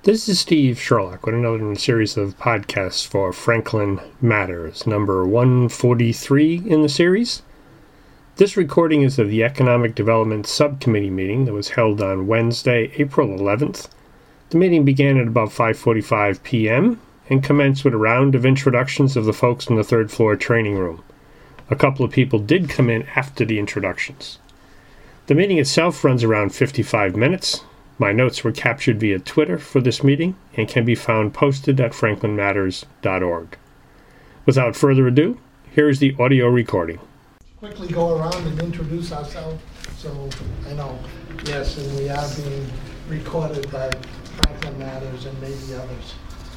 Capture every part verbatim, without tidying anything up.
This is Steve Sherlock with another in a series of podcasts for Franklin Matters, number one forty-three in the series. This recording is of the Economic Development Subcommittee meeting that was held on Wednesday, April eleventh. The meeting began at about five forty-five p m and commenced with a round of introductions of the folks in the third floor training room. A couple of people did come in after the introductions. The meeting itself runs around fifty-five minutes. My notes were captured via Twitter for this meeting and can be found posted at franklin matters dot org. Without further ado, here is the audio recording. Quickly go around and introduce ourselves. So I know, yes, and we are being recorded by Franklin Matters and maybe others.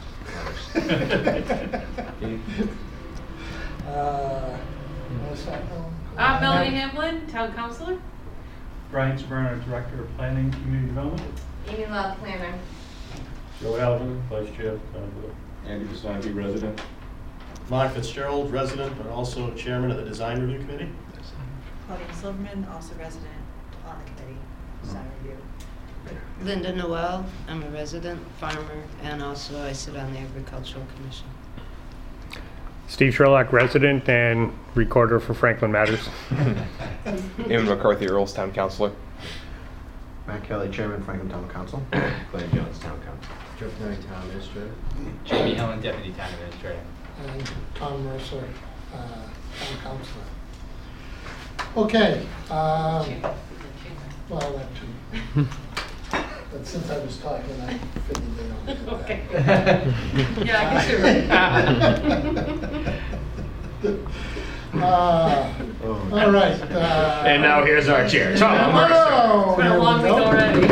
uh, what's that now? Uh, Melanie Hamlin, Town Councilor. Brian Sperner, Director of Planning, Community Development. Amy Love, Planner. Joe Alvin, Vice Chair. Andy Bisagi, Resident. Mark Fitzgerald, Resident, but also Chairman of the Design Review Committee. Claudia Silverman, also resident on the committee, design review. Linda Noel, I'm a resident, farmer, and also I sit on the Agricultural Commission. Steve Sherlock, resident and recorder for Franklin Matters. Eamon McCarthy, Earlstown Councilor. Matt Kelly, Chairman, Franklin Town Council. Glenn Jones, Town Council. Jeff Perry, Town Administrator. Jamie Helen, Deputy Town Administrator. And Tom Mercer, uh, Town Councilor. Okay. Uh, well, that too. But since I was talking, I figured they don't do Okay. that. Yeah, I guess you're right. uh, Oh. all right. Uh, And now here's our chair, Tom Mercer. oh, It's been a here long we week go. already.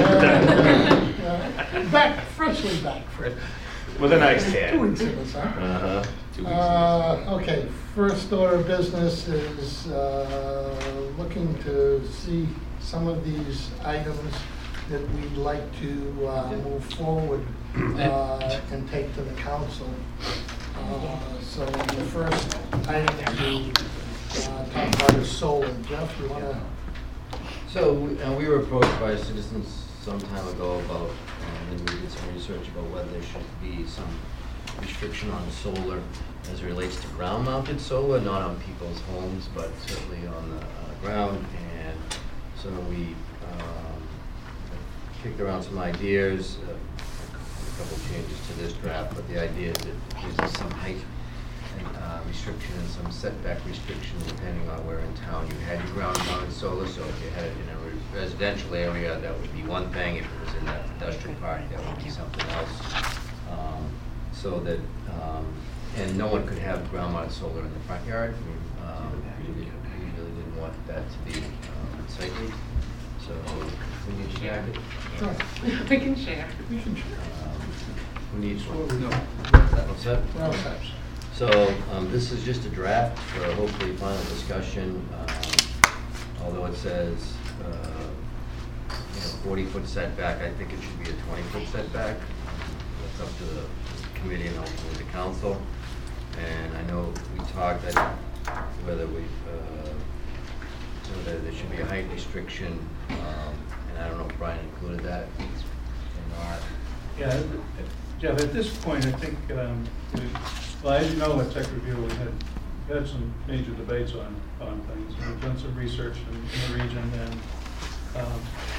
Uh, back, freshly back. For, With a nice Two tan. weeks of this, huh? Uh-huh. Two weeks. Uh, okay, first order of business is uh, looking to see some of these items that we'd like to uh, move forward uh, and take to the council. Uh, so the first item to uh, talk about is solar. Jeff, you want to? So we, uh, we were approached by citizens some time ago about, um, and we did some research about whether there should be some restriction on solar as it relates to ground-mounted solar, not on people's homes, but certainly on the uh, ground. And so we um, kicked around some ideas, uh, a couple of changes to this draft, but the idea is that there's some height and, uh, restriction and some setback restriction depending on where in town you had your ground-mounted solar. So if you had it in a re residential area, that would be one thing. If it was in that industrial park, that would be something else. Um, so that, um, and no one could have ground-mounted solar in the front yard. I mean, um, we, we really didn't want that to be um, unsightly. So we need to share it. Sure. We can share. We can share. Um, who needs one? No. What's that? Well, that's- So um, this is just a draft for hopefully final discussion. Um, although it says uh, you know, forty foot setback, I think it should be a twenty foot setback. That's up to the committee and hopefully the council. And I know we talked that whether we uh, whether there should be a height restriction, um, and I don't know if Brian included that or not. Yeah, Jeff, at this point, I think, um, we, well, as you know, at Tech Review, we had had some major debates on, on things. And we've done some research in, in the region, and um,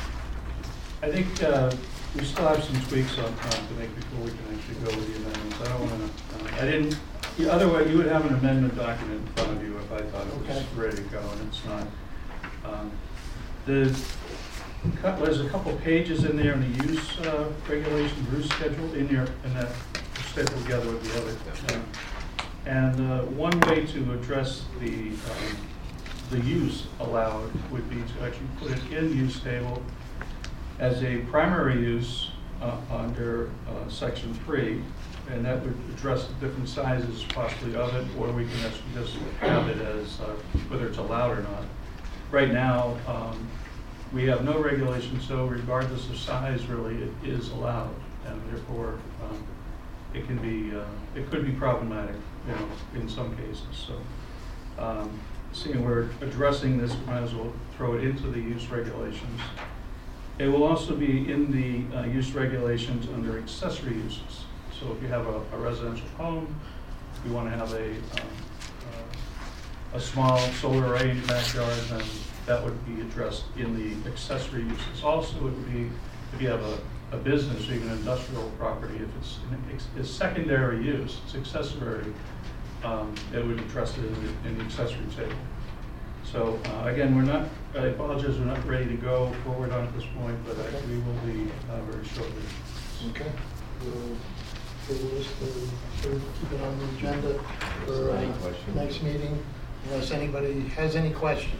I think uh, we still have some tweaks on, on to make before we can actually go with the amendments. I don't want to, uh, I didn't, the other way, you would have an amendment document in front of you if I thought it was Okay. ready to go, and it's not. Um, the, There's a couple pages in there in the use uh, regulation, use schedule in your, in that schedule together with the other. Uh, and uh, one way to address the um, the use allowed would be to actually put it in use table as a primary use uh, under uh, section three, and that would address the different sizes possibly of it, or we can actually just have it as uh, whether it's allowed or not. Right now, um, we have no regulation, so regardless of size, really, it is allowed, and therefore um, it can be, uh, it could be problematic, you know, in some cases. So, um, seeing we're addressing this, we might as well throw it into the use regulations. It will also be in the uh, use regulations under accessory uses. So if you have a, a residential home, if you want to have a, um, uh, a small solar array in your backyard, then that would be addressed in the accessory uses. Also, it would be if you have a, a business or even industrial property, if it's, it's, it's secondary use, it's accessory, um, it would address it in the, in the accessory table. So uh, again, we're not, I apologize, we're not ready to go forward on at this point, but I, we will be uh, very shortly. Okay. We'll table this to, to keep it on the agenda for Any uh, questions? next meeting, unless anybody has any questions.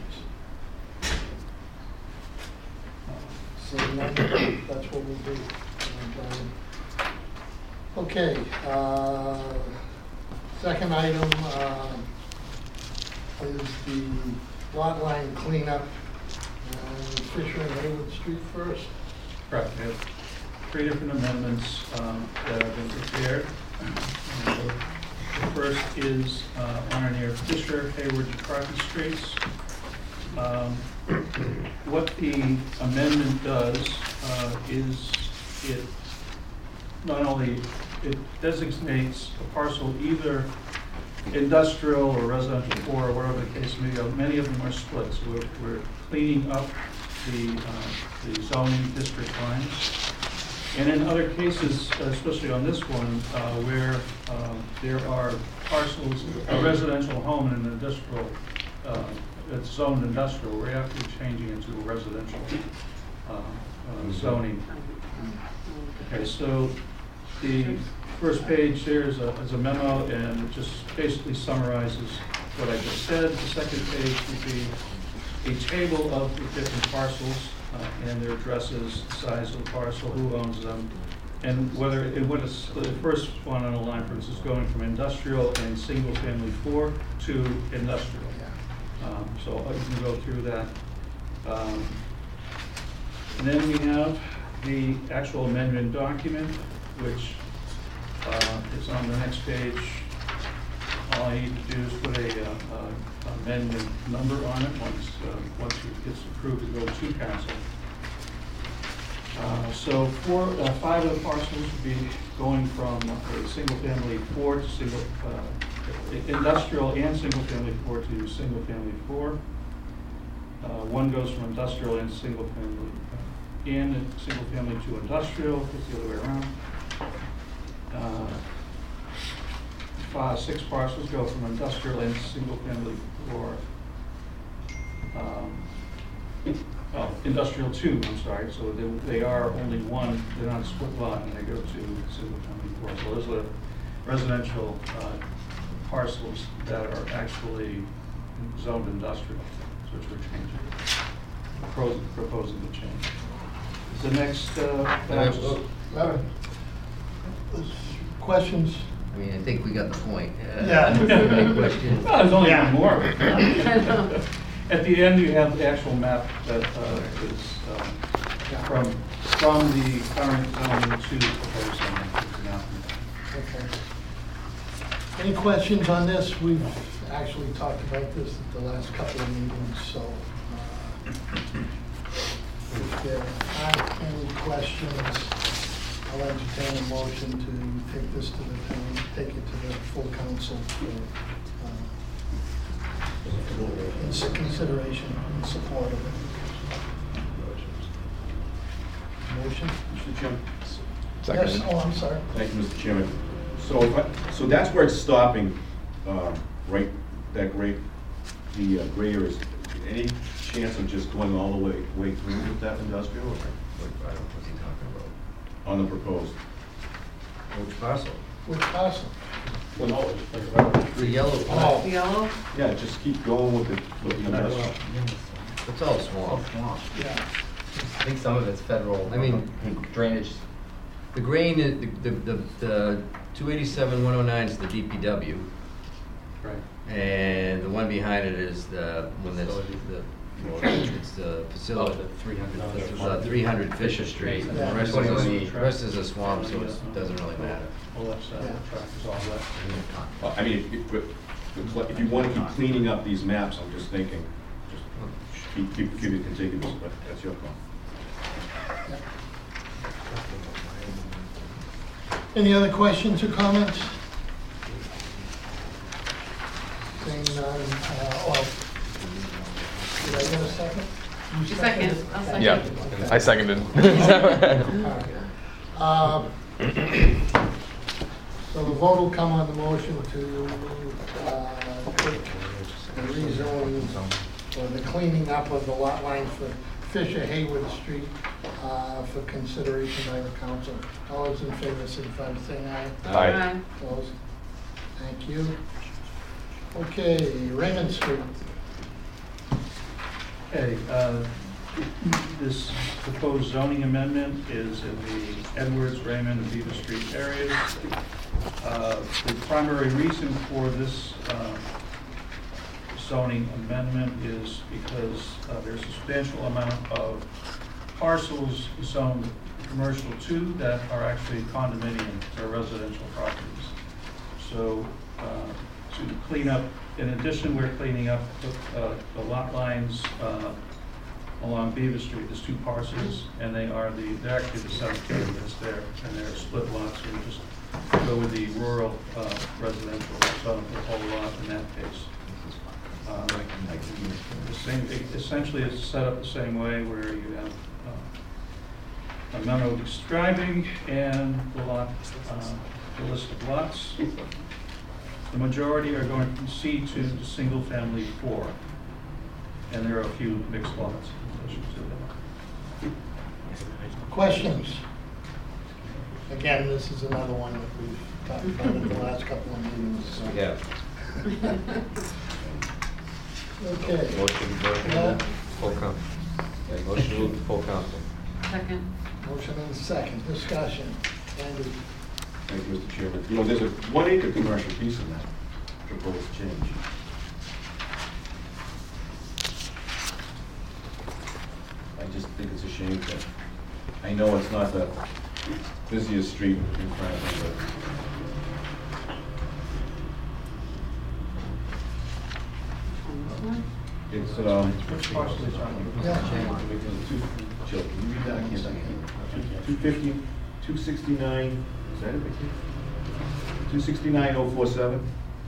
Seeing none, that's what we'll do. And, um, Okay, uh, second item uh, is the lot line cleanup, uh, Fisher and Haywood Street first. Correct. We have three different amendments um, that have been prepared. And the first is uh, on or near Fisher, Hayward, and McCarthy Streets. Um, What the amendment does uh, is it not only, it designates a parcel either industrial or residential or whatever the case may be. Many of them are split, so we're, we're cleaning up the, uh, the zoning district lines. And in other cases, especially on this one, uh, where uh, there are parcels, a residential home and an industrial, uh, it's zoned industrial, we're actually changing it to a residential uh, uh, zoning. Okay, so the first page here is a, is a memo, and it just basically summarizes what I just said. The second page would be a table of the different parcels uh, and their addresses, size of the parcel, who owns them, and whether it would have, the first one on the line, for instance, going from industrial and single family four to industrial. Um, so I can go through that. Um, and then we have the actual amendment document, which uh, is on the next page. All I need to do is put a uh, uh, amendment number on it once uh, once it gets approved to go to council. Uh, so four, uh, five of the parcels would be going from a single family four to single uh, industrial and single family four to single family four. Uh, one goes from industrial and single family uh, and single family to industrial. It's the other way around. Uh, five, six parcels go from industrial and single family four. Um, oh, industrial two, I'm sorry. So they, they are only one, they're not a split lot, and they go to single family four. So those are residential uh, parcels that are actually zoned industrial, which we're changing, proposing, proposing to change. The next uh, batch is- Uh, Questions? I mean, I think we got the point. Uh, Yeah. Any questions? Well, there's only Yeah. one more. At the end, you have the actual map that uh, is um, from from the current zoning to the proposed zoning. Okay. Any questions on this? We've actually talked about this at the last couple of meetings, so uh, if there aren't any questions, I'll entertain a motion to take this to the town, take it to the full council for uh, in s- consideration and support of it. Motion? Mister Chairman? Yes, oh, I'm sorry. Thank you, Mister Chairman. So, if I- so that's where it's stopping, uh, right, that gray, the uh, gray area is, any chance of just going all the way, way through with that industrial? or- What, I don't, what's he talking about? On the proposed? Which parcel? Which parcel? Well, no, it's like, The yellow Oh. part. Yellow? yeah, just keep going with the, with the industrial. It's all swamp. Yeah. I think some of it's federal. I mean- Drainage. The grain, is- the, the, the, the two eighty-seven, one oh nine is the D P W, Right. and the one behind it is the, one that's, the, it's the facility. three hundred. Uh, three hundred Fisher Street. The Yeah. rest is, a- the rest is a swamp, so it doesn't really matter. Well, that's, uh, the track is all wet. Well, I mean, if, if, if you want to keep cleaning up these maps, I'm just thinking, just keep, keep, keep it contiguous, but that's your call. Any other questions or comments? Seeing none, uh, or, did I get a second? You Second, seconded? I'll second. Yeah, I seconded. Uh, So the vote will come on the motion to uh, take the rezoning or the cleaning up of the lot line for Fisher Haywood Street uh, for consideration by the council. All those in favor, signify by saying aye. Aye. Opposed? Thank you. Okay, Raymond Street. Okay, uh, this proposed zoning amendment is in the Edwards, Raymond, and Beaver Street areas. Uh, The primary reason for this uh, zoning amendment is because uh, there's a substantial amount of parcels zoned commercial two that are actually condominium or residential properties. So uh, to clean up, in addition, we're cleaning up the, uh, the lot lines uh, along Beaver Street. There's two parcels, and they are the, they're actually the seven that's there, and they're split lots. So we just go with the rural uh, residential zone, the whole lot in that case. Uh, the same, essentially, it's set up the same way where you have uh, a memo describing and the lot, uh, the list of lots. The majority are going from C two to single family four, and there are a few mixed lots in addition to that. Questions? Again, this is another one that we've talked about in the last couple of meetings. so. Yeah. Okay. Motion to go Yeah. to full council. Okay, motion to move to full council. Second. Motion and second, discussion. Andy? Thank you, Mister Chairman. You know, there's a one acre commercial piece in that proposed change. I just think it's a shame that, I know it's not the busiest street in front of me, but it's, um, Which parcel is on? Yeah. two, Jill, can you read that? I can't see it. Two fifty, two sixty-nine, is that it, Vicki? Two sixty-nine oh four seven?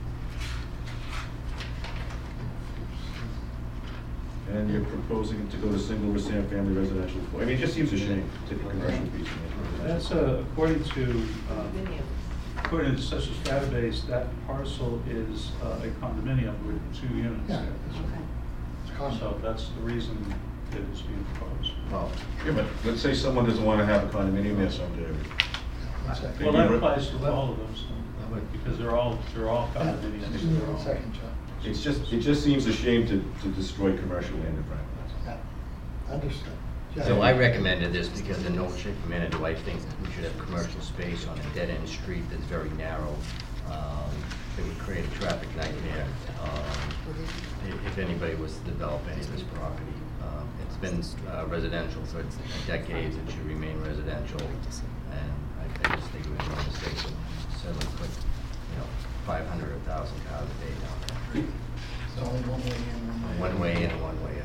And you're proposing to go to single resident family residential. I mean, it just seems a shame to take a commercial piece. That's uh, according to, um, according to such a database, that parcel is uh, a condominium with two units. Yeah. there. It's common. So that's the reason it is being proposed. Oh, yeah, but let's say someone doesn't want to have a condominium there someday. One second. Well, that applies to all of them, so, because they're all, they're all Yeah, condominiums. just need They're a all- second, John. It's just, it just seems a shame to, to destroy commercial land in front of us. Yeah, understood. John? So I recommended this because in no shape or manner do I think we should have commercial space on a dead-end street that's very narrow. Um, It would create a traffic nightmare um, if if anybody was to develop any of this property. Um, It's been uh, residential for decades, it should remain residential, and I I just think it would be a mistake to suddenly put, you know, five hundred or one thousand cars a day down there. It's only one way in, One way in and one way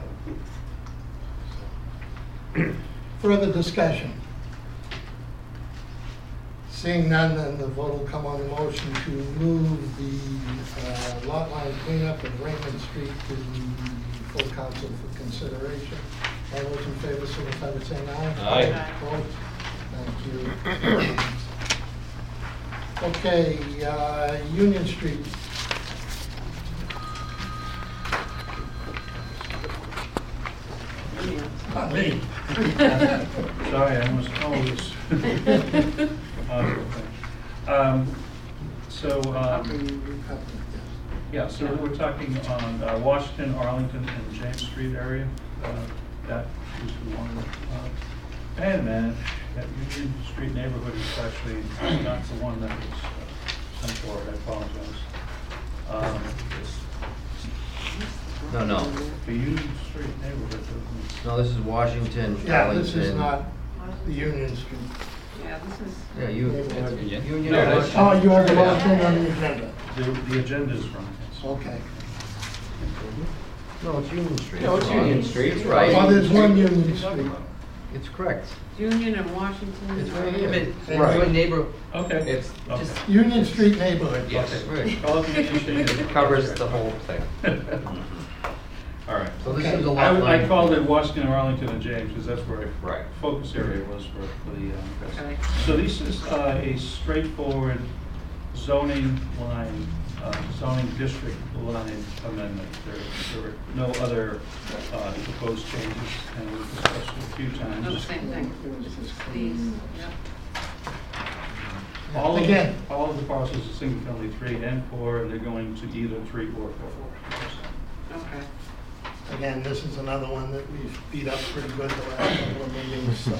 out. Further discussion? Seeing none, then the vote will come on the motion to move the uh, lot line cleanup of Raymond Street to the full council for consideration. All those in favor, signify by saying aye. Aye. Opposed? Thank you. Okay, uh, Union Street. Not me. Sorry, I must always. Um, So, um, yeah, so we're talking on uh, Washington, Arlington, and James Street area. Uh, That is the one, uh, wait a minute, that Union Street neighborhood is actually not the one that was uh, sent forward, I apologize. Um, No, no, The Union Street neighborhood doesn't. no, this is Washington, Yeah, this is Arlington. not the Union Street. Yeah, this is. Yeah, you, Yeah. Union. No, that's- Oh, you are the one thing on the agenda. The, the agenda's wrong. yes. Okay. No, it's Union Street. No, it's Union Street, It's Oh, right. there's one Union Street. It's correct. Union and Washington. It's right here, it's Right. right neighbor, Okay. it's Okay. just, Union Street neighborhood. yes, right. Call it the Union Street. It covers the whole thing. All right. So this Okay. is a I, lot I line. called it Washington, Arlington, and James, because that's where I Right. focus area was for, for the, um, Okay. so this is, uh, a straightforward zoning line, uh, zoning district line amendment. There, there are no other, uh, proposed changes, and we've discussed it a few times. No, the same thing. These, yep. All of, Again. all of the parcels are single family three and four, and they're going to either three or four. Okay. Again, this is another one that we've beat up pretty good the last couple of meetings, so,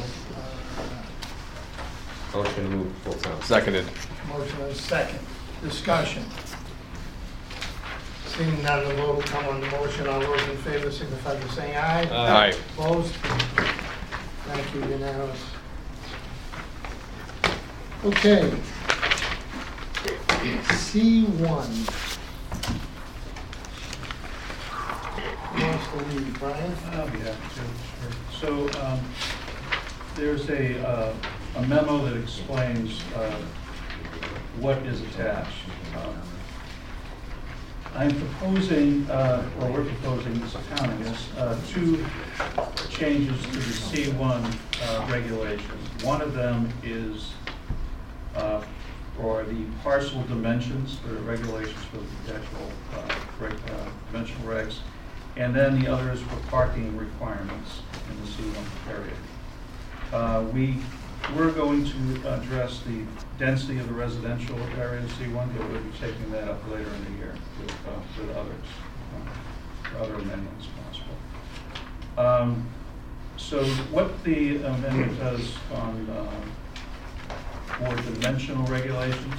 uh, Motion to move full time. Seconded. motion is second. Discussion. Seeing none, the vote will come on the motion. All those in favor signify by saying aye. Aye. Opposed? Thank you, unanimous. Okay. C one. Who wants to lead, Brian? I'll be happy to, sure. So, um, there's a, uh, a memo that explains, uh, what is attached. Um, I'm proposing, uh, or we're proposing, this town, I guess, uh, two changes to the C one, uh, regulations. One of them is, uh, for the parcel dimensions, the regulations for the actual, uh, reg, uh, dimensional regs. And then the other is for parking requirements in the C one area. Uh, we, we're going to address the density of the residential area in C one, but we'll be taking that up later in the year with, uh, with others, uh, for other amendments possible. Um, so what the amendment does on, uh, for dimensional regulations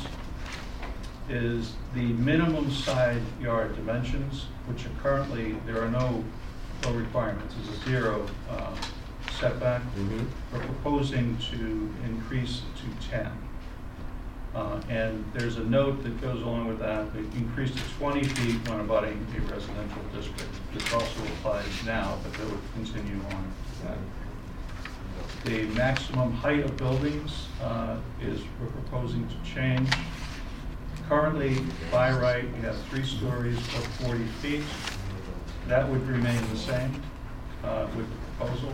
is the minimum side yard dimensions, which are currently, there are no, no requirements, it's a zero uh, setback. Mhm. We're proposing to increase to ten. Uh, and there's a note that goes along with that, they increase to twenty feet when abutting a residential district. This also applies now, but that would continue on that. The maximum height of buildings uh, is, we're proposing to change. Currently, by right, you have three stories of forty feet. That would remain the same uh, with the proposal.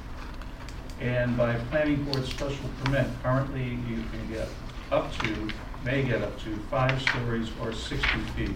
And by planning board special permit, currently you can get up to, may get up to five stories or sixty feet.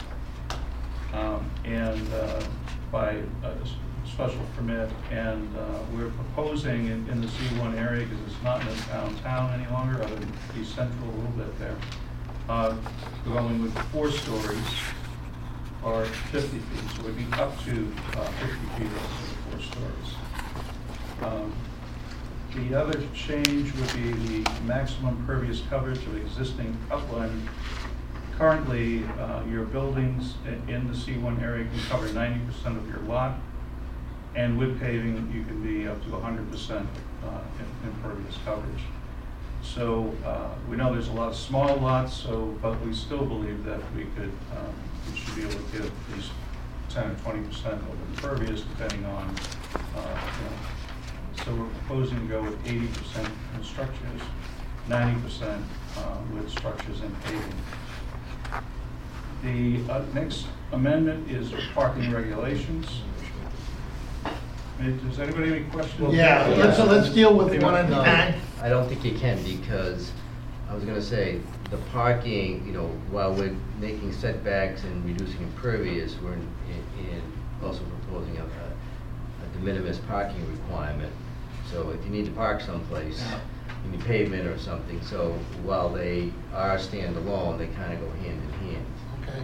Um, and uh, by a special permit, and uh, we're proposing in, in the C one area, because it's not in the downtown any longer, other than East Central a little bit there. Uh, going with four stories or fifty feet, so we'd be up to uh, fifty feet over the four stories. Um, the other change would be the maximum pervious coverage of existing upland. Currently, uh, your buildings in, in the C one area can cover ninety percent of your lot, and with paving, you can be up to one hundred percent uh, in, impervious coverage. So uh, we know there's a lot of small lots, so but we still believe that we could, um, we should be able to get at least ten or twenty percent of impervious, depending on, uh, you know. So we're proposing to go with eighty percent in structures, ninety percent uh, with structures and paving. The uh, next amendment is parking regulations. Does anybody have any questions? Yeah, let's, so let's deal with one at a No, time. I don't think you can, because I was gonna say, the parking, you know, while we're making setbacks and reducing impervious, we're in, in, in also proposing a, a a de minimis parking requirement. So if you need to park someplace, you need pavement or something, so while they are standalone, they kinda go hand in hand. Okay,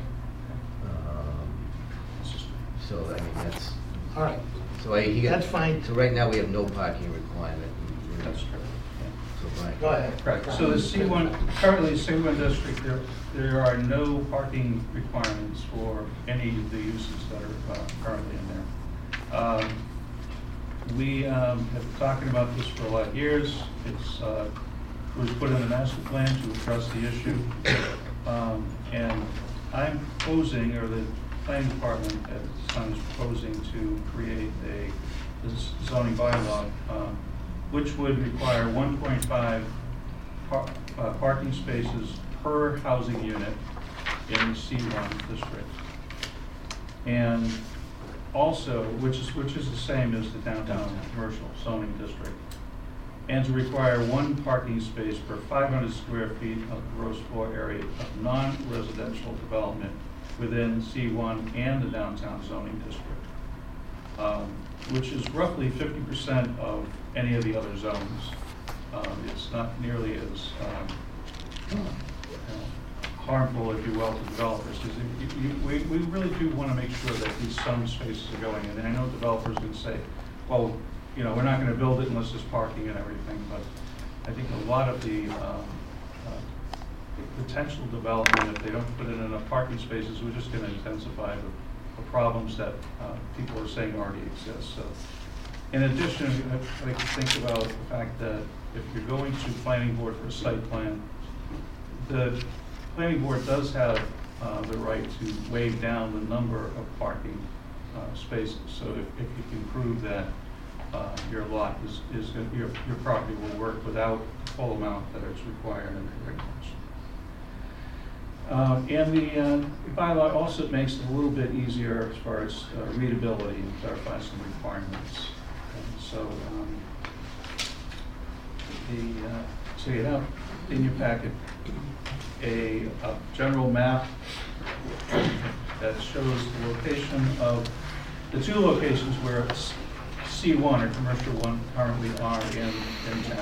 Um, So, I mean, that's, all right. so I, he got. That's fine. So right now, we have no parking requirement. That's true. So, Brian. Go ahead. Right, so the C one, currently C one district, there, there are no parking requirements for any of the uses that are uh, currently in there. Um, We um, have been talking about this for a lot of years. It's, uh, it was put in the master plan to address the issue. Um, and I'm proposing, or the planning department at this time is proposing to create a this zoning bylaw um, which would require one point five par uh, parking spaces per housing unit in the C one district. And also, which is, which is the same as the downtown commercial zoning district. And to require one parking space per five hundred square feet of gross floor area of non-residential development within C one and the downtown zoning district, um, which is roughly fifty percent of any of the other zones. Um, it's not nearly as um, you know, harmful, if you will, to developers, because we, we really do want to make sure that these some spaces are going in. And I know developers would say, well, you know, we're not going to build it unless there's parking and everything, but I think a lot of the, um, uh, the potential development, if they don't put in enough parking spaces, we're just going to intensify the, the problems that uh, people are saying already exist. So, in addition, I like to think about the fact that if you're going to planning board for a site plan, the planning board does have uh, the right to waive down the number of parking uh, spaces. So if, if you can prove that uh, your lot is, is gonna, your, your property will work without the full amount that is required in the regulation. Uh, and the, uh, the bylaw also makes it a little bit easier as far as uh, readability and clarifies some requirements. And so um, the, uh, so you have in your packet A, a general map that shows the location of the two locations where C one or commercial one currently are in, in town.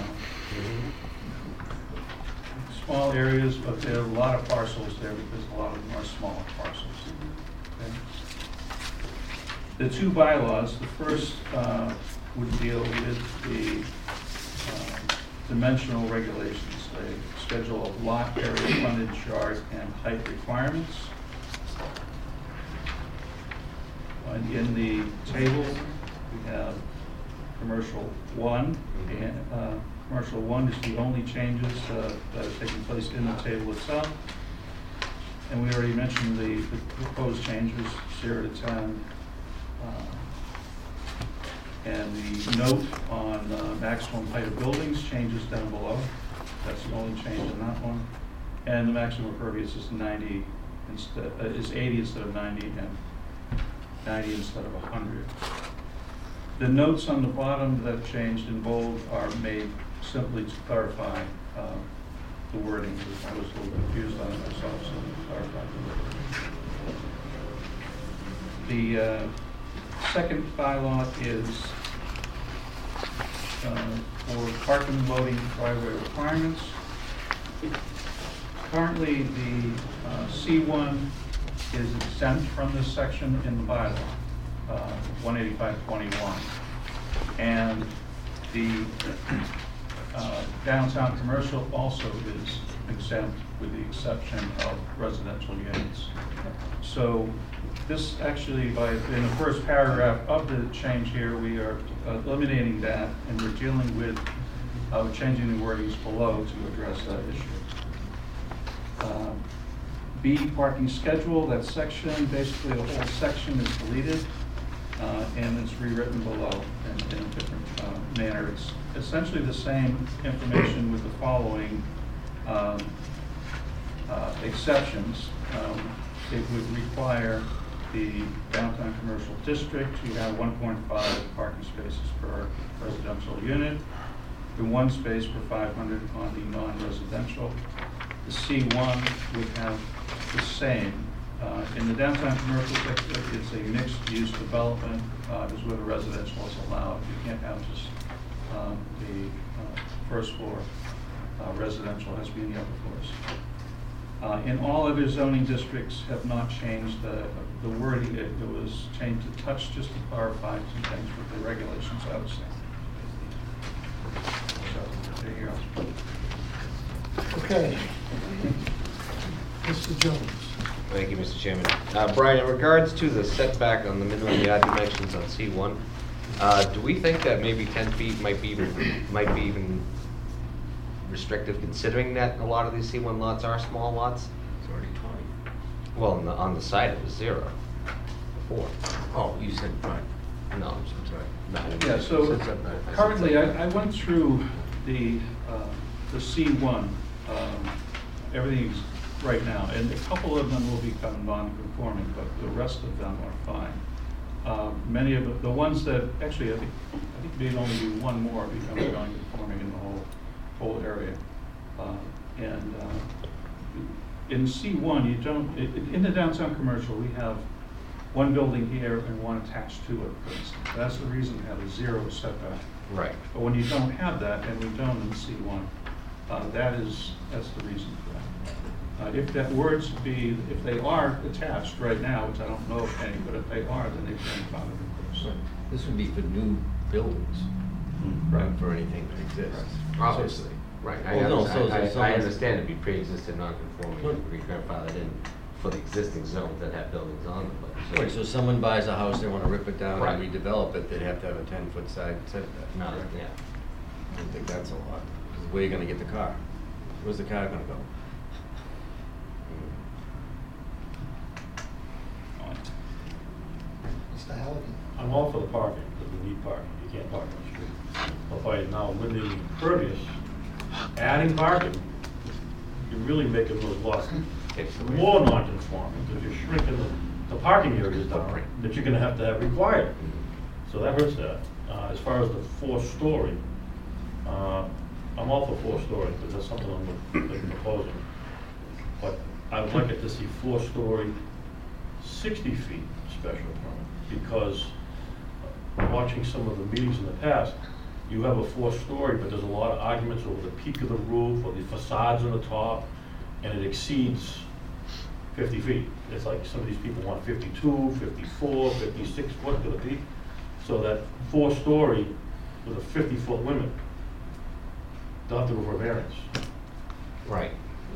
Small areas, but there are a lot of parcels there because a lot of them are smaller parcels. Okay. The two bylaws, the first uh, would deal with the uh, dimensional regulations. A schedule of lot area, frontage, yard, and height requirements. And in the table, we have commercial one, and uh, commercial one is the only changes uh, that are taking place in the table itself. And we already mentioned the, the proposed changes, zero to ten. Uh, and the note on uh, maximum height of buildings changes down below. That's the only change in that one. And the maximum impervious is ninety instead uh, is eighty instead of ninety, and ninety instead of one hundred. The notes on the bottom that have changed in bold are made simply to clarify uh, the wording. I was a little confused on it myself, so to clarify the wording. The uh, second bylaw is Uh, for parking, loading, driveway requirements. Currently, the uh, C one is exempt from this section in the bylaw, uh, one eighty-five twenty-one. And the uh, downtown commercial also is exempt with the exception of residential units. So this actually, by in the first paragraph of the change here, we are uh, eliminating that, and we're dealing with uh, changing the wordings below to address that issue. Uh, B, parking schedule, that section, basically the whole section is deleted, uh, and it's rewritten below in, in a different uh, manner. It's essentially the same information with the following um, uh, exceptions. Um, it would require the downtown commercial district to have one point five parking spaces per residential unit, and one space per five hundred on the non-residential. The C one would have the same. Uh, in the downtown commercial district, it's a mixed-use development, uh, is where the residential is allowed. You can't have just um, the uh, first floor uh, residential, it has to be in the upper floors. Uh, in all other zoning districts have not changed the, the wording. It, it was changed a touch just to clarify some things with the regulations I was saying. So, there you go. Okay. Mister Jones. Thank you, Mister Chairman. Uh, Brian, in regards to the setback on the minimum yard dimensions on C one, uh, do we think that maybe ten feet might be even, might be even restrictive, considering that a lot of these C one lots are small lots? It's already twenty. Well, on the, on the side it was zero before. Oh, you said front. No, I'm sorry. Yeah, so currently, I, I went through the, uh, the C one, um, everything's right now, and a couple of them will become non-conforming, but the rest of them are fine. Uh, many of the, the ones that, actually, I think, I think maybe only do one more become non-conforming in the whole, whole area. Uh, and uh, in C one, you don't, it, it- in the downtown commercial, we have one building here and one attached to it, for instance. That's the reason we have a zero setback. Right. But when you don't have that, and we don't in C one, uh, that is, that's the reason for that. Uh, if that were to be, if they are attached right now, which I don't know of any, but if they are, then they've grandfathered, of course. This would be for new buildings, Right. not for anything that exists. Obviously, right. I, Well, no, so- understand- so I, I someone's- understand it'd be pre-existing non-conforming, Right. and be grandfathered in for the existing zones that have buildings on them, but. Right, so someone buys a house, they wanna rip it down Right. and redevelop it, they'd have to have a ten-foot side setback. No, yeah. I don't think that's a lot, 'cause where are you gonna get the car? Where's the car gonna go? Mister Halligan? I'm all for the parking, because we need parking, you can't park on the street. But by now limiting impervious, adding parking, you're really making those lots more non-conforming, because you're shrinking the, the parking areas down that you're gonna have to have required. So that hurts that. Uh, as far as the four-story, uh, I'm all for four-story, because that's something I'm I'm proposing. But I would like it to see four-story, sixty feet special permit, because watching some of the meetings in the past, you have a four-story, but there's a lot of arguments over the peak of the roof or the facades on the top, and it exceeds fifty feet. It's like some of these people want fifty-two, fifty-four, fifty-six foot to the peak. So that four-story with a fifty-foot limit, they'll have to go for a variance. Right.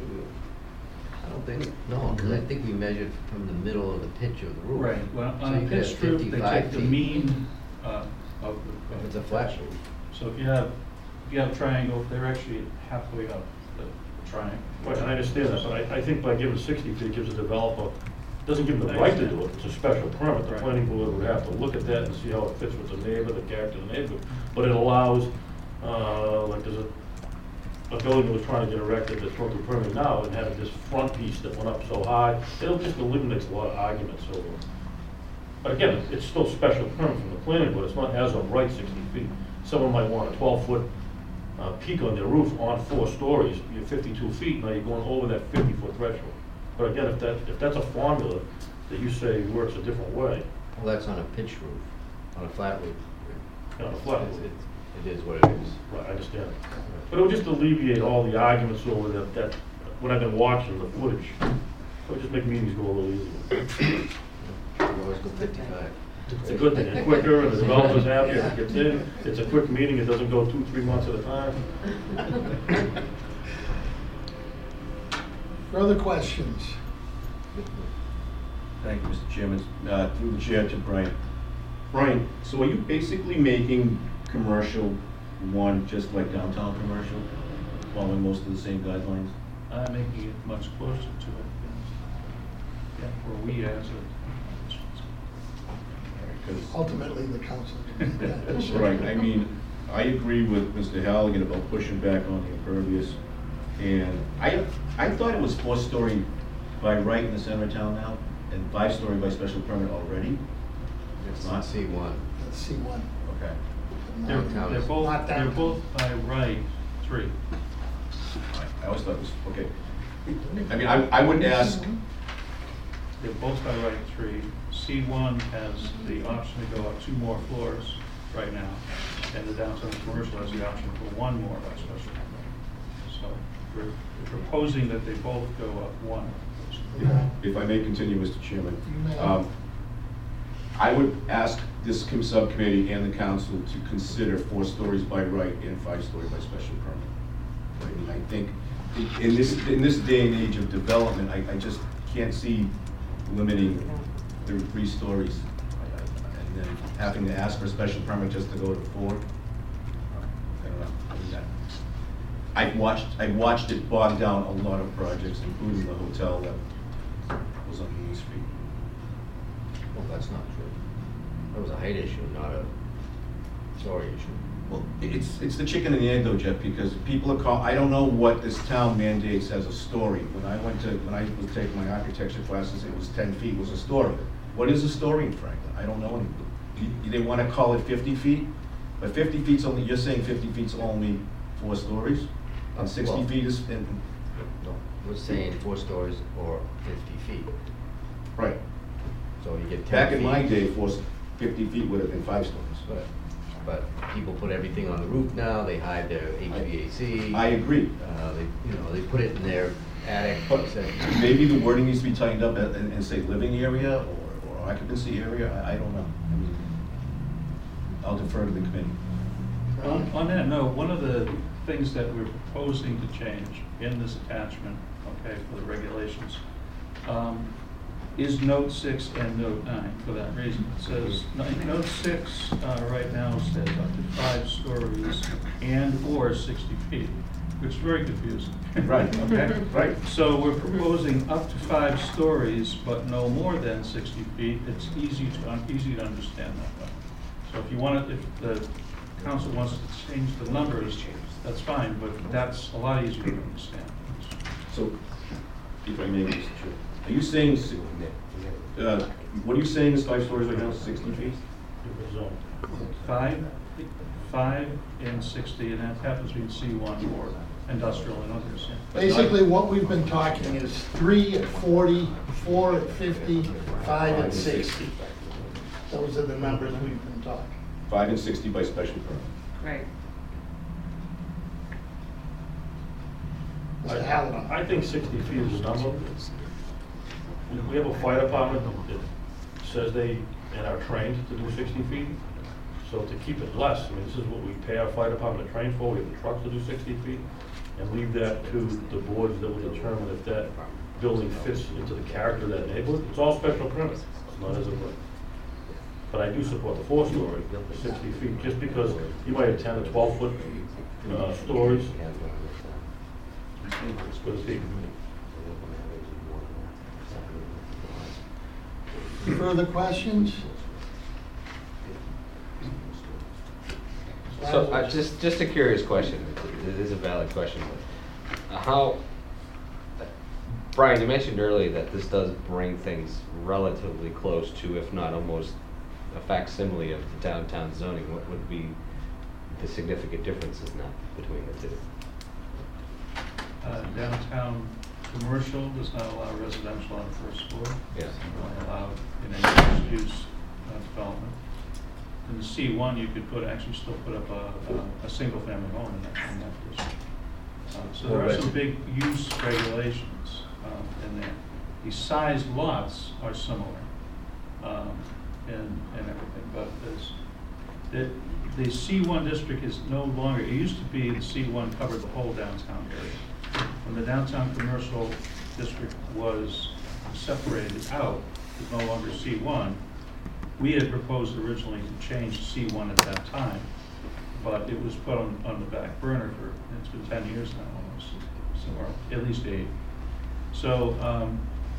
I don't think, no, because I think we measured from the middle of the pitch of the roof. Right, well, So on you a could pitch have roof, they fifty-five take the feet. mean, uh, of the. If it's a flat roof. So if you have, if you have a triangle, they're actually halfway up the triangle. Right, and I understand that, but I, I think by giving sixty feet, it gives a developer, doesn't give them the right to do it, it's a special permit. The Right. planning board would have to look at that and see how it fits with the neighbor, the character of the neighborhood. But it allows, uh, like there's a, a building that was trying to get erected that's going through permit now and had this front piece that went up so high, it just eliminates a lot of arguments over. But again, it's still special permit from the planning board, it's not as of right sixty feet. Someone might want a twelve foot uh, peak on their roof on four stories, you're fifty-two feet, now you're going over that fifty foot threshold. But again, if that, if that's a formula that you say works a different way, Well, that's on a pitch roof, on a flat roof. on a flat It's- roof. it's- It is what it is. Right, I understand. But it would just alleviate all the arguments over that, that, when I've been watching the footage, it would just make meetings go a little easier. You always go fifty-five. It's a good thing, it's quicker, and the developer's happy, if it gets in, it's a quick meeting, it doesn't go two, three months at a time. Further questions? Thank you, Mister Chairman. Uh, Through the chair to Brian. Brian, so are you basically making commercial one just like downtown commercial, following most of the same guidelines? I'm making it much closer to it, yes. Yeah, where we as a. 'Cause- Ultimately, the council can make that decision. Right, I mean, I agree with Mister Halligan about pushing back on the impervious. And I, I thought it was four-story by right in the center of town now, and five-story by special permit already. It's not not C one. Let's see one. Okay. They're, Downtown they're is both, not they're downtown. both by right, three. I always thought it was, okay. I mean, I, I would ask, They're both by right, three. C one has the option to go up two more floors right now, and the downtown commercial has the option for one more by special permit. So we're we're proposing that they both go up one. if I may continue, Mister Chairman. You may. um, I would ask this com- subcommittee and the council to consider four stories by right and five story by special permit. I mean, I think in- in this, in this day and age of development, I, I just can't see limiting the three stories. I- I- And then having to ask for a special permit just to go to four. I don't know. I mean, that- I've watched, I've watched it bog down a lot of projects, including the hotel that was on Main Street. Well, that's not true. That was a height issue, not a story issue. Well, it's, it's the chicken and the egg though, Jeff, because people are call, I don't know what this town mandates as a story. When I went to, when I was taking my architecture classes, it was ten feet was a story. What is a story in Franklin? I don't know any. You- They wanna call it fifty feet, but fifty feet's only, you're saying fifty feet's only four stories? And sixty Well- feet is, and, No, we're saying four stories or fifty feet. right. So you get ten feet. Back in my day, four, fifty feet would have been five stories. But, but people put everything on the roof now, they hide their H V A C. I agree. Uh, they, you know, they put it in their attic. But said- maybe the wording needs to be tightened up and, and say living area or, or occupancy area, I, I don't know. I mean, I'll defer to the committee. On, on that note, one of the things that we're proposing to change in this attachment, okay, for the regulations, um, is note six and note nine for that reason. It says, no- note six, uh, right now says up to five stories and or sixty feet, which is very confusing. Right. Okay, Right. So we're proposing up to five stories, but no more than sixty feet. It's easy to, un- easy to understand that way. So if you want to, if the council wants to change the numbers, that's fine, but that's a lot easier to understand. So, if I may, Mister Chair, are you saying, si- uh, what are you saying is five stories right now, sixty feet? Different zone. Five, five and sixty, and that happens between C one or industrial and others. Basically, what we've been talking is three at forty, four at fifty, five at sixty. Those are the numbers we've been talking. Five and sixty by special permit. Right. Mister Hallinan. I think sixty feet is a number. We- We have a fire department that says they, and are trained to do sixty feet. So to keep it less, I mean, this is what we pay our fire department to train for, we have the trucks to do sixty feet, and leave that to the boards that will determine if that building fits into the character of that neighborhood. It's all special permits, it's not as a, but I do support the four story, the sixty feet, just because you might have ten or twelve foot, uh, stories. It's good to see. Further questions? So, uh, just, just a curious question, it is a valid question, but how, Brian, you mentioned earlier that this does bring things relatively close to, if not almost a facsimile of the downtown zoning. What would be the significant differences now between the two? Uh, Downtown commercial does not allow residential on the first floor. Yes. Not allowed in any mixed-use uh, development. In the C one, you could put, actually still put up a, a, a single-family home in that, in that district. Uh, So there are some big use regulations um, in there. The size lots are similar um, and, and everything, but there's, the, the C one district is no longer, it used to be the C one covered the whole downtown area. When the downtown commercial district was separated out, it's no longer C one. We had proposed originally to change C one at that time, but it was put on, on the back burner for, it's been ten years now almost, somewhere, at least eight. So, um,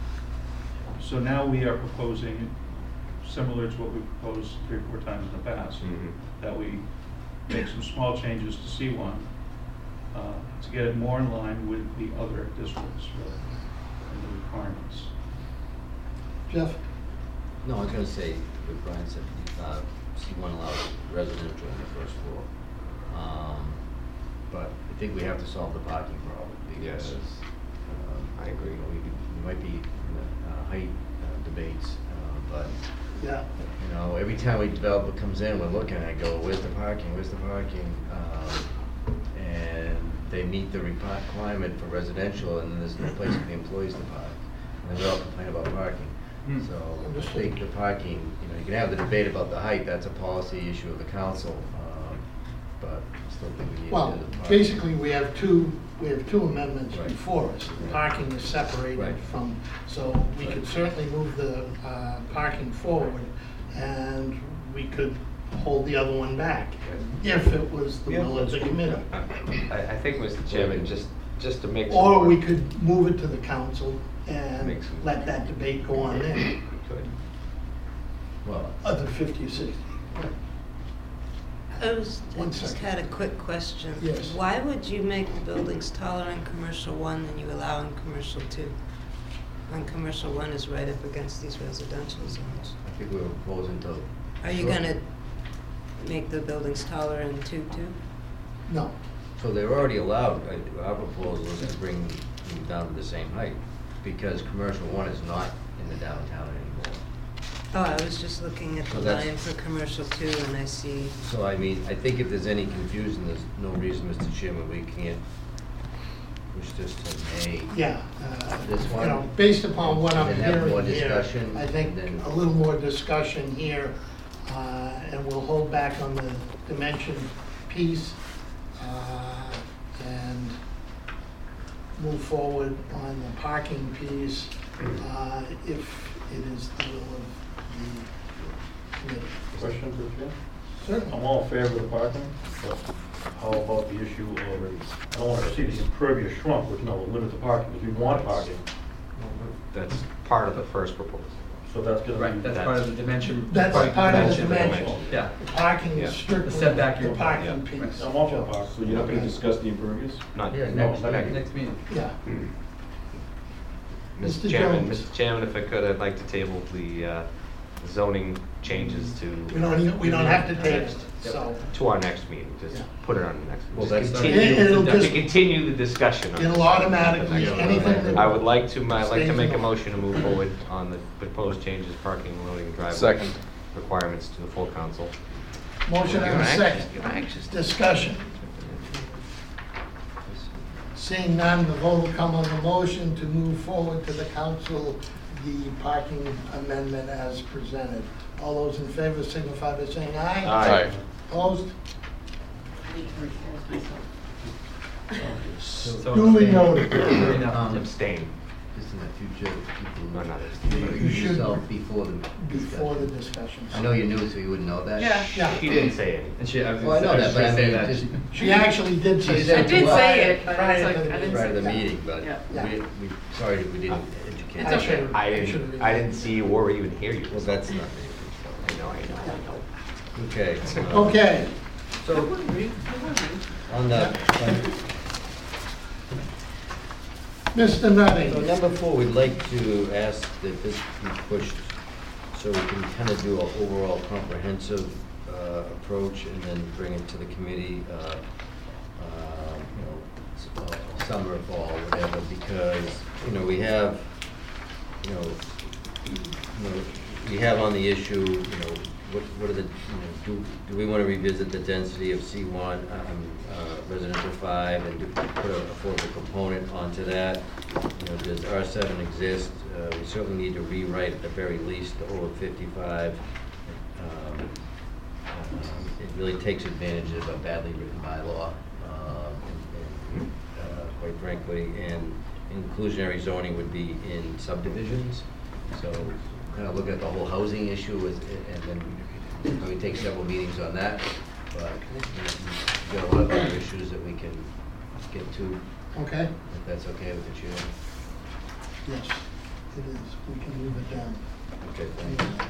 so now we are proposing, similar to what we proposed three or four times in the past, Mhm. that we make some small changes to C one uh, to get it more in line with the other districts, really, and the requirements. Jeff? No, I was gonna say, what Brian said, uh, C one allows residential on the first floor. Um, but I think we have to solve the parking problem Yes. because, um, I agree. you know, we, we might be in the uh, height uh, debates, uh, but, Yeah. you know, every time a developer comes in, we're looking, I go, where's the parking, where's the parking? Um, and they meet the requirement for residential and then there's no place for the employees to park. And then we all complain about parking. So I think the parking, you know, you can have the debate about the height, that's a policy issue of the council, um, but I still think we need to Well, do the parking. basically, we have two, we have two amendments Right. before us. The Right. parking is separated Right. from, so we could certainly move the uh, parking forward, and we could hold the other one back, if it was the will of the committee. I, I think, Mister Chairman, just, just to make. Or some- we could move it to the council and Make some- let that debate go on there, Good. Well, other fifty or sixty. I was, I One just second. had a quick question. Yes. Why would you make the buildings taller in commercial one than you allow in commercial two? When commercial one is right up against these residential zones. I think we were proposing to. Are you Sure. gonna make the buildings taller in two too? No. So they're already allowed, uh, our proposal is to bring them down to the same height, because commercial one is not in the downtown anymore. Oh, I was just looking at the So that's- line for commercial two and I see, So I mean, I think if there's any confusion, there's no reason, Mister Chairman, we can't push this to May. Yeah. uh, This You one? know, based upon what I'm And then have more hearing here, discussion, I think and then- a little more discussion here, uh, and we'll hold back on the dimension piece, uh, and move forward on the parking piece, uh, if it is the will of the committee. Question for the chair? Certainly. I'm all in favor of the parking, but how about the issue of, I don't want to see the impervious shrunk with no limit to parking, if you want parking, That's part of the first proposal. so that's gonna be. Right, that's part of the dimension. That's part part of the dimension. dimension. Yeah. The parking Yeah. is strictly The setback the you're- parking yeah. piece. I'm all for parking. So you're not gonna discuss the impervious? Not Yeah, yet. next, No, next, Next meeting. Yeah. Mister Mister Chairman, Jones. Mister Chairman, if I could, I'd like to table the uh, zoning changes to. We don't, we don't have to take it, Yep. so To our next meeting, just Yeah. put it on the next. Well, just that's- continue- It- it'll To just- continue the discussion. on it'll this. automatically, Yeah. anything that. I would like to, I'd like to stays make a in- motion to move forward on the proposed changes, parking, loading, and driveway. Second. Requirements to the full council. Motion You're and a anxious- second. You're anxious. Discussion. Seeing none, the vote will come on the motion to move forward to the council the parking amendment as presented. All those in favor signify by saying aye. Aye. Opposed? So Duly abstain. noted. Enough. Um, Abstain. Just in the future, people, No, not you abstain. You should- yourself before the Before the discussion. discussion. I know you're new, so you wouldn't know that. Yeah. Yeah, He didn't say anything. And she, I was Well, I know gonna that, say- but I say mean, that. just she actually did say She that. said I did to say us it, but I was like, I didn't prior say to the that. meeting, but Yeah. Yeah. we, we, sorry that we didn't educate. It's I you. okay. should've- I I should've didn't, been- I didn't see you or even hear you. Well, that's not. I know, I know, I know. Okay. uh, Okay, So, on the, Mister so Nutting. number four, we'd like to ask that this be pushed so we can kind of do an overall comprehensive uh, approach and then bring it to the committee, uh, uh, you know, s- uh, summer, fall, whatever, because, you know, we have, you know, you know, we have on the issue, you know, what, what are the, you know, do, do we want to revisit the density of C one, um, uh, residential five, and do, put a affordable component onto that? You know, does R seven exist? Uh, we certainly need to rewrite at the very least the over fifty-five. Um, uh, It really takes advantage of a badly written bylaw, uh, and, and, uh, quite frankly, and inclusionary zoning would be in subdivisions. So kind of look at the whole housing issue with, and then we take several meetings on that. But we've got a lot of other issues that we can get to, Okay, if that's okay with the chair. yes, it is. We can move it down. Okay, thank you.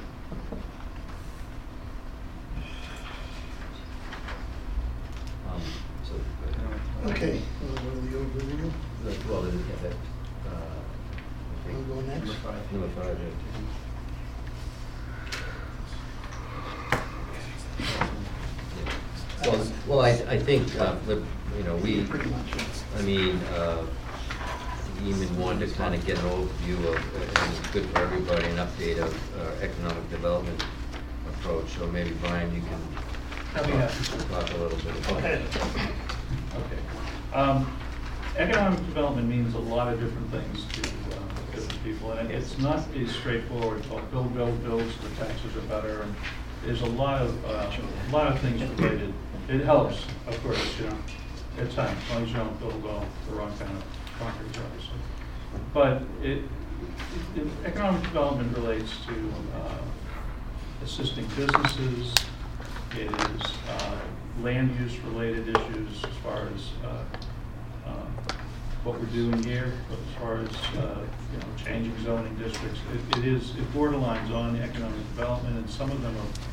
Um, so, uh, Okay, we'll go to the overview. that- well, then, yeah, that, uh, I think- We'll go next. Number five, yeah. Yeah. Well, well, I, I think, uh, the- you know, we, Pretty much, I mean, uh, Eamon wanted to kind of get an overview of, and it's good for everybody, an update of uh, economic development approach, so maybe Brian, you can I'd be happy talk talk a little bit about Okay. that. Okay. Um, Economic development means a lot of different things to uh, different people, and it's not as straightforward, well, build, build, build, so the taxes are better, and there's a lot of, uh, a lot of things related. It helps, of course, you know, at times, as long as you don't build all the wrong kind of properties, obviously. But it, it, economic development relates to uh, assisting businesses. It is uh, land use related issues as far as uh, uh, what we're doing here, but as far as uh, you know, changing zoning districts. It, it is, it borderlines on economic development, and some of them are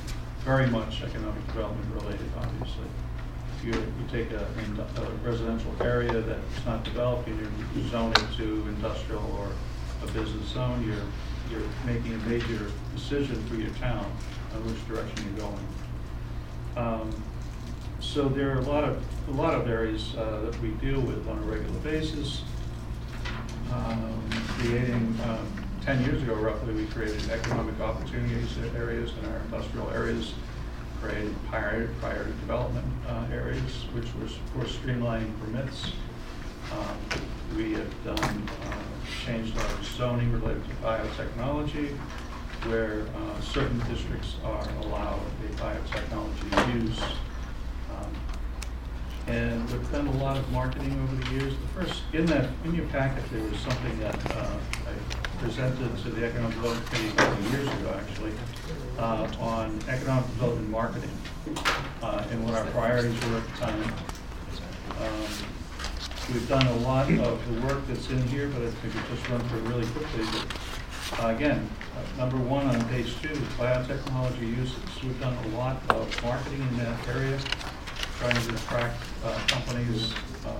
very much economic development related, obviously. If you, you take a, a residential area that's not developed and you zone it to industrial or a business zone, you're, you're making a major decision for your town on which direction you're going. Um, so there are a lot of, a lot of areas uh, that we deal with on a regular basis. Um, creating, um, ten years ago roughly, we created economic opportunities areas in our industrial areas, created prior, prior development uh, areas, which was for streamlining permits. Um, we have done, uh, changed our zoning related to biotechnology, where uh, certain districts are allowed a biotechnology use. Um, and we've done a lot of marketing over the years. The first, in that, in your packet, there was something that uh, I presented to the Economic Development Committee a couple of years ago, actually, uh, on economic development marketing uh, and what our priorities were at the time. Um, we've done a lot of the work that's in here, but I think we just run through it really quickly. But, uh, again, uh, number one on page two is biotechnology uses. We've done a lot of marketing in that area, trying to attract uh, companies. Uh,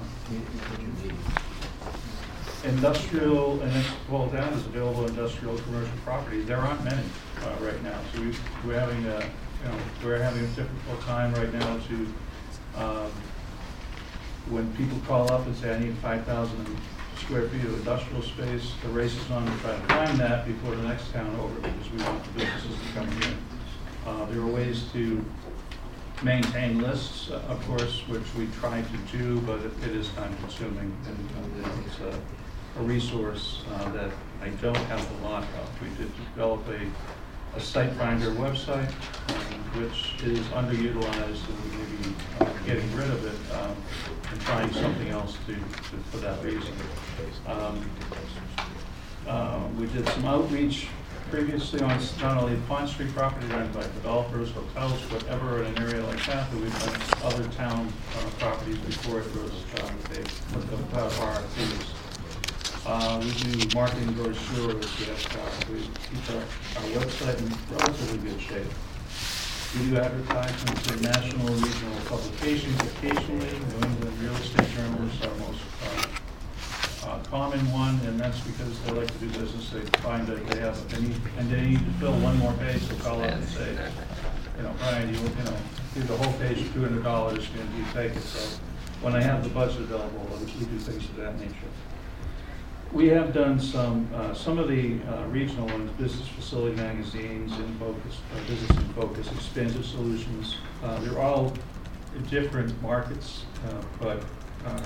industrial, and it's boiled down as available industrial commercial property. There aren't many uh, right now, so we, we're having a, you know, we're having a difficult time right now to, um, when people call up and say, I need five thousand square feet of industrial space, the race is on to try to find that before the next town over, because we want the businesses to come in. Uh, there are ways to maintain lists, uh, of course, which we try to do, but it, it is time consuming, and uh, it's a, a resource uh, that I don't have a lot of. We did develop a, a site finder website, um, which is underutilized, and we may be uh, getting rid of it um, and trying something else to, to for that reason. Um, uh, we did some outreach previously on not only Pond Street property run by developers, hotels, whatever in an area like that, but we've done other town uh, properties before it was um, they put them out of R F Ps. Uh, we do marketing brochures. We, have, uh, we keep our, our website in relatively good shape. We do advertisements in national and regional publications occasionally. New England Real Estate Journal is our most uh, Uh, common one, and that's because they like to do business. They find that they have, they need, and they need to fill one more page. They'll call up and say, you know, Brian, you, you know, do the whole page for two hundred dollars, and you take it. So when I have the budget available, we do things of that nature. We have done some, uh, some of the uh, regional ones, Business Facility Magazines, In Focus, uh, Business in Focus, Expansive Solutions. Uh, they're all different markets, uh, but uh,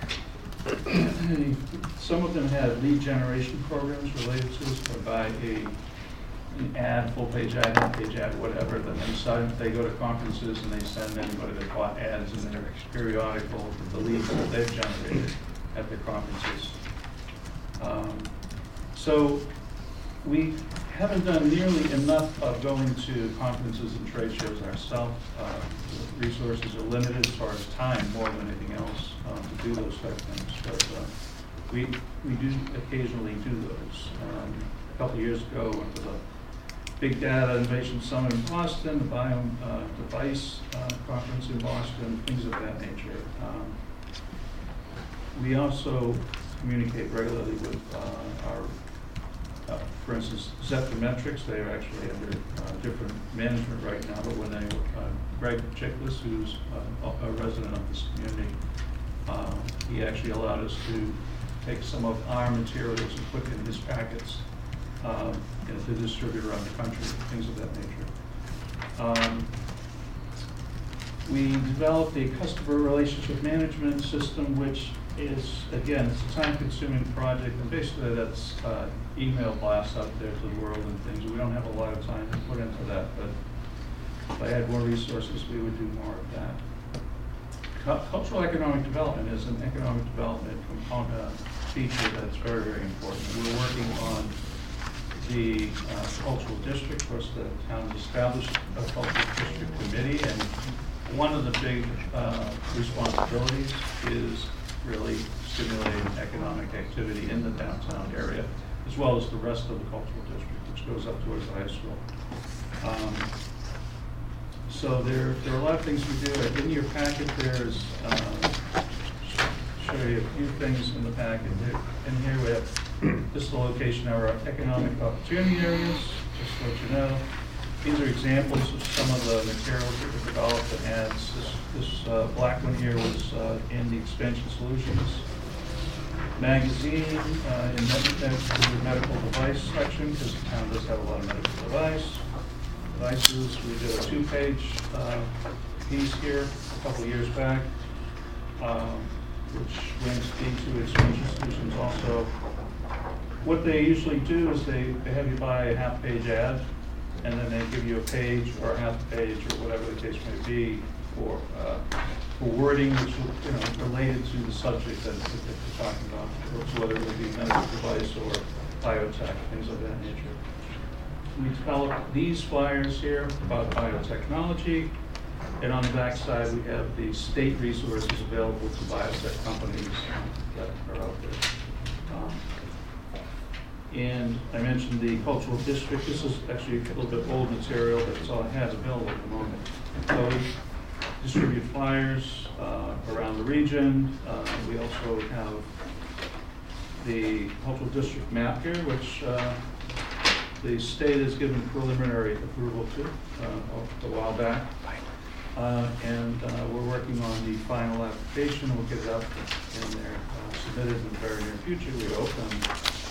some of them have lead generation programs related to us, whereby a an ad, full page ad, one page ad, whatever. Then they send, they go to conferences and they send anybody that bought ads in their periodical with the leads that they've generated at the conferences. Um, so we haven't done nearly enough of going to conferences and trade shows ourselves. Uh, resources are limited as far as time more than anything else um, to do those type of things. But uh, we we do occasionally do those. Um, a couple of years ago, went to the Big Data Innovation Summit in Boston, the Biome uh, Device uh, Conference in Boston, things of that nature. Um, we also communicate regularly with uh, our Uh, for instance, Zeptometrics, they are actually under uh, different management right now, but when they, uh, Greg Chickless, who's uh, a resident of this community, uh, he actually allowed us to take some of our materials and put in his packets um, and to distribute around the country, things of that nature. Um, we developed a customer relationship management system, which is, again, it's a time-consuming project, and basically that's uh, email blasts out there to the world and things. We don't have a lot of time to put into that, but if I had more resources, we would do more of that. C- cultural economic development is an economic development component uh, feature that's very, very important. We're working on the uh, cultural district. Of course, the town established a cultural district committee, and one of the big uh, responsibilities is really stimulating economic activity in the downtown area, as well as the rest of the cultural district, which goes up towards the high school. Um, So there, there are a lot of things we do. In your packet, there's, uh, show you a few things in the packet. There, in here we have, this is the location of our economic opportunity areas, just to let you know. These are examples of some of the materials that were developed and ads. This, this uh, black one here was uh, in the Expansion Solutions magazine, uh, in the medical device section, because the town does have a lot of medical device. devices. We did a two-page uh, piece here a couple of years back, um, which links into Expansion Solutions also. What they usually do is they, they have you buy a half-page ad, and then they give you a page or a half page or whatever the case may be for, uh, for wording which is, you know, related to the subject that, that they're talking about, whether it be medical device or biotech, things of that nature. We developed these flyers here about biotechnology, and on the back side we have the state resources available to biotech companies that are out there. Um, And I mentioned the cultural district. This is actually a little bit old material, but it's all it has available at the moment. So we distribute flyers uh, around the region. Uh, we also have the cultural district map here, which uh, the state has given preliminary approval to uh, a while back. Uh, and uh, we're working on the final application. We'll get it out in there, uh, submitted in the very near future, we hope. And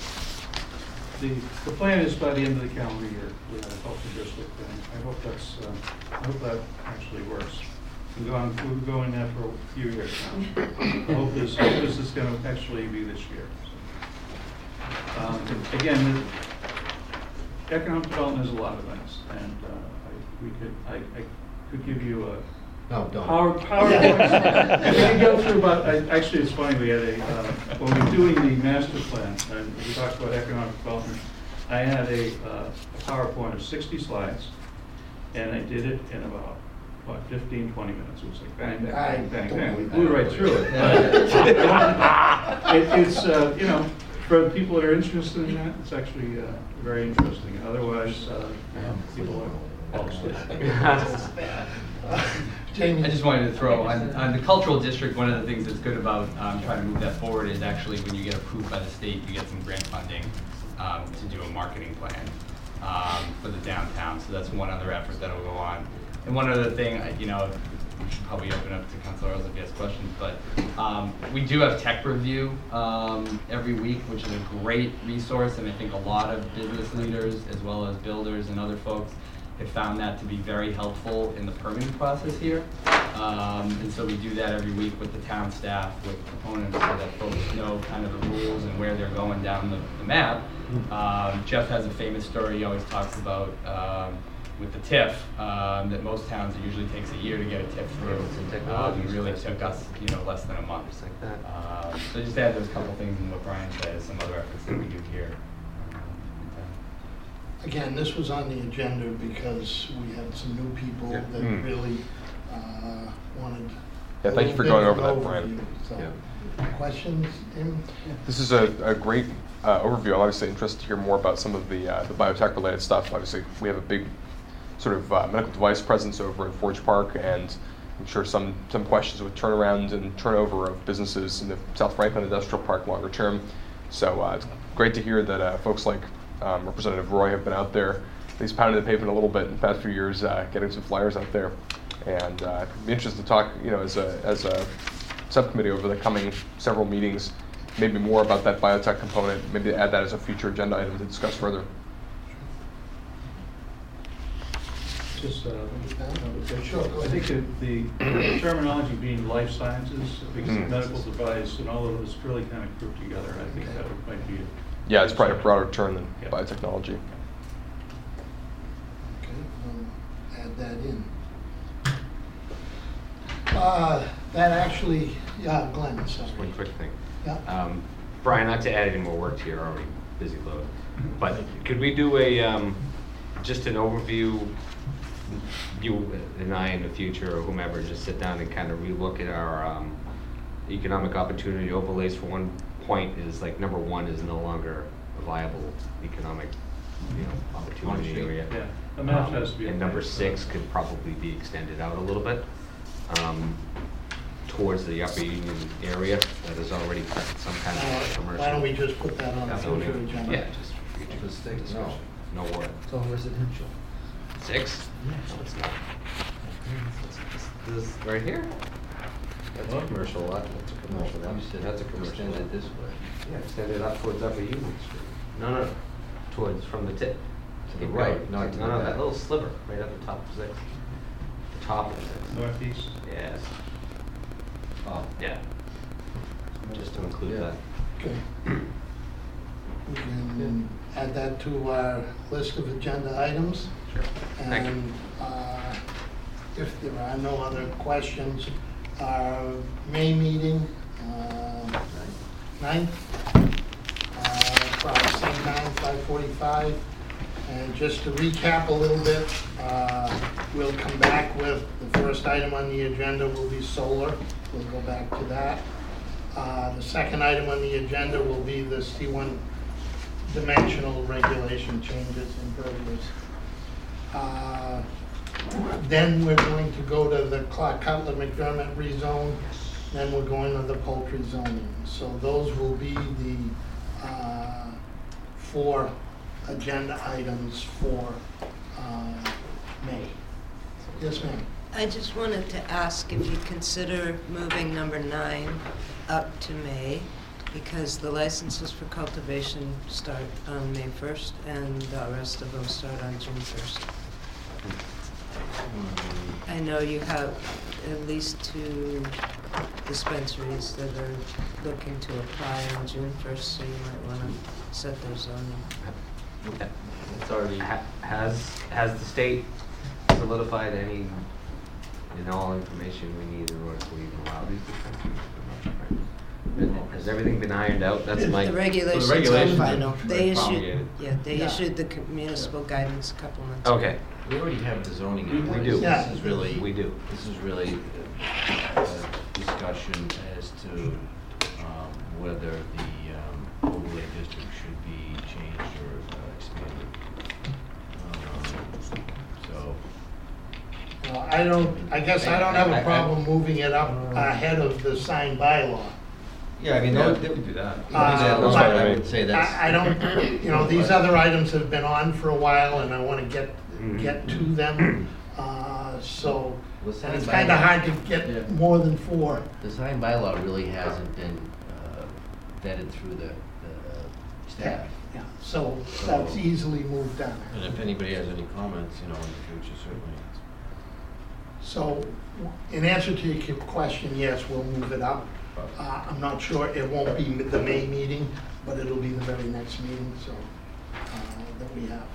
The, the plan is by the end of the calendar year, we have a cultural district, and I hope that's, um, I hope that actually works. We've gone, we've been going there for a few years now. I hope this, I hope this is going to actually be this year. So, um, again, the economic development is a lot of things, and uh, I, we could, I, I could give you a No, don't. Power, PowerPoint. We can go through about, I- actually, it's funny, we had a, uh, when we were doing the master plan, and we talked about economic development, I had a, uh, a PowerPoint of sixty slides, and I did it in about, what, fifteen, twenty minutes. It was like bang, bang, bang, bang, bang. We blew right through it. It- It's, uh, you know, for the people that are interested in that, it's actually uh, very interesting. Otherwise, uh, you know, people are all asleep. I just wanted to throw on, on the cultural district, one of the things that's good about um, trying to move that forward is actually when you get approved by the state, you get some grant funding um, to do a marketing plan um, for the downtown. So that's one other effort that'll go on. And one other thing, I- you know, we should probably open up to Councilor Rose if he has questions, but um, we do have tech review um, every week, which is a great resource, and I think a lot of business leaders as well as builders and other folks have found that to be very helpful in the permitting process here. Um, and so we do that every week with the town staff, with proponents, so that folks know kind of the rules and where they're going down the, the map. Um, Jeff has a famous story he always talks about um, with the T I F, um, that most towns, it usually takes a year to get a T I F through. Um, it really took us, you know, less than a month. Just like that. Um, so just add those couple things in what Brian said, some other efforts that we do here. Again, this was on the agenda because we had some new people Yeah. that Mm. really uh, wanted. Yeah, a thank you for little going bit over of that, Brian. overview. So, Yeah. questions, Tim? This is a, a great uh, overview. I'm obviously interested to hear more about some of the, uh, the biotech related stuff. Obviously, we have a big sort of uh, medical device presence over in Forge Park, and I'm sure some, some questions with turnaround and turnover of businesses in the South Franklin Industrial Park longer term. So uh, it's great to hear that uh, folks like um, Representative Roy have been out there, at least pounding the pavement a little bit in the past few years, uh, getting some flyers out there. And uh, I'd be interested to talk, you know, as a, as a subcommittee over the coming several meetings, maybe more about that biotech component, maybe add that as a future agenda item to discuss further. Just, uh, Sure, go I think that the terminology being life sciences, because Mm. medical device and all of those really kind of grouped together. I think that might be. Yeah, it's probably a broader term than Yeah. biotechnology. Okay, um, add that in. Uh, That actually, yeah, Glenn, sorry. Just one quick thing. Yeah. Um, Brian, not to add any more work to your already busy load, but could we do a, um, just an overview, you and I in the future, or whomever, just sit down and kind of relook at our um, economic opportunity overlays. For one point is like number one is no longer a viable economic you know, opportunity Street, area. yeah. The map Um, has to be And number updated. six could probably be extended out a little bit, um, towards the upper Union area that is already got some kind of Uh, commercial. Why don't we just put that on the zoning. future agenda? Yeah, just for future Just take- no. discussion. No word. It's all residential. Six? No, it's not. This, this right here? That's a commercial lot, that's a commercial lot. You said That's a commercial extend lot. it this way. Yeah, extend it up towards Upper Union Street. No, no, no, towards, from the tip. To the Keep right, going. not to No, the no, back. that little sliver, right at the top of six. The top of six. Northeast. Yes, Oh, yeah. Just to include Yeah. that. Okay. We can add that to our list of agenda items. Sure. Thank you. And uh, if there are no other questions, our May meeting, uh, ninth, uh, probably same time, five forty-five. And just to recap a little bit, uh, we'll come back with, the first item on the agenda will be solar. We'll go back to that. Uh, The second item on the agenda will be the C one dimensional regulation changes in burgers. Uh, Then we're going to go to the Clark Cutler McDermott rezone, then we're going to the poultry zoning. So those will be the uh, four agenda items for uh, May. Yes, ma'am. I just wanted to ask if you consider moving number nine up to May, because the licenses for cultivation start on May first, and the rest of them start on June first. I know you have at least two dispensaries that are looking to apply on June first, so you might want to set those on. It's already, ha- has, has the state solidified any, you know, all information we need in order to even allow these dispensaries? Has everything been ironed out? That's my. The regulations are regulations are final. They issued, promulgated. yeah, they Yeah. issued the co- municipal guidance a couple months ago. Okay, we already have the zoning We- in we place. do. Yeah. This is really, we do. this is really a a discussion as to um, whether the um, overlay district should be changed or uh, expanded. Um, So, Well, I don't, I guess I don't have I- I- a problem moving it up ahead of the signed bylaw. yeah, I mean, Yeah, that- we could do that. You do that, Uh, that's but why I would say that's. I, I don't, you know, these other items have been on for a while and I want to get, Mhm. get to them. Uh, So, Well, and signed it's kind of bylaw- hard to Yeah. get more than four. The signed bylaw really hasn't been uh, vetted through the the staff. Yeah, so that's So- easily moved down. And if anybody has any comments, you know, in the future, certainly. So, in answer to your question, yes, we'll move it up. Uh, I'm not sure, it won't be the May meeting, but it'll be the very next meeting, so, uh, that we have.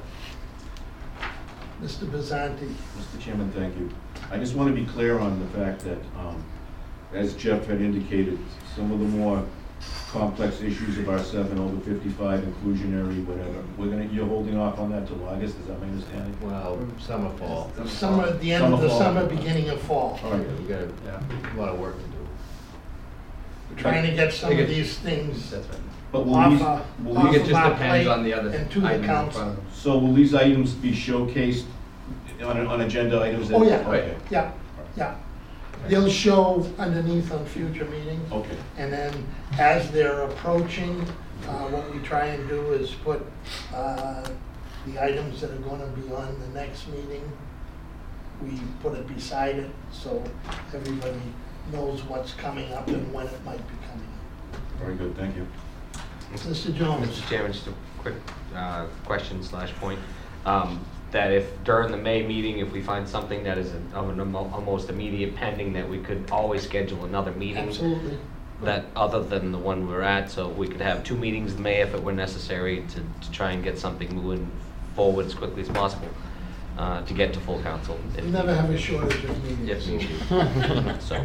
Mister Bazzanti, Mister Chairman, thank you. I just want to be clear on the fact that, um, as Jeff had indicated, some of the more complex issues of R seven, over fifty-five, inclusionary, whatever, we're gonna, you're holding off on that till August, is that my understanding? Well, summer, fall. summer, at the end of the Summer, fall. summer, beginning of fall. All right. Yeah, we got a Yeah. lot of work to do. We're trying to get some I think of it- these things That's right. But will off, these, uh, will I off think these, it of just our depends plate on the other and to the items in council. front of them. so will these items be showcased on, on agenda items? that- Oh, yeah. Okay, Yeah, yeah. They'll show underneath on future meetings. okay. And then as they're approaching, uh, what we try and do is put uh, the items that are going to be on the next meeting, we put it beside it so everybody knows what's coming up and when it might be coming Very good, thank you. up. Mister Jones? Mister Chairman, just a quick uh, question slash point. Um, That if during the May meeting, if we find something that is an- of an amo- almost immediate pending, that we could always schedule another meeting Absolutely. that, other than the one we're at, so we could have two meetings in May if it were necessary to, to try and get something moving forward as quickly as possible, uh, to get to full council. if We never have a need- shortage of meetings. If needed. So,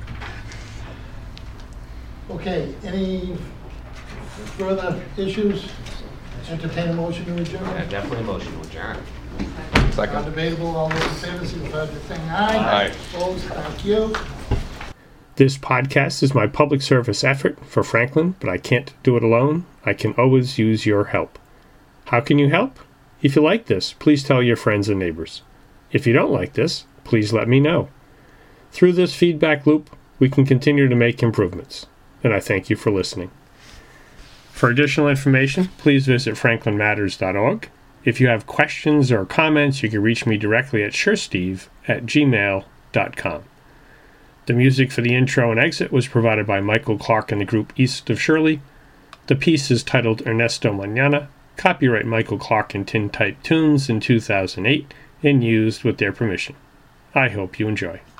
Okay, any further issues? Entertain a motion to adjourn? yeah, definitely a motion to adjourn. Not debatable, all those in favor, signify by saying aye. Aye. Opposed, thank you. This podcast is my public service effort for Franklin, but I can't do it alone. I can always use your help. How can you help? If you like this, please tell your friends and neighbors. If you don't like this, please let me know. Through this feedback loop, we can continue to make improvements, and I thank you for listening. For additional information, please visit franklin matters dot org. If you have questions or comments, you can reach me directly at suresteve at gmail dot com. The music for the intro and exit was provided by Michael Clark and the group East of Shirley. The piece is titled Ernesto Mañana, copyright Michael Clark and Tintype Tunes in two thousand eight, and used with their permission. I hope you enjoy.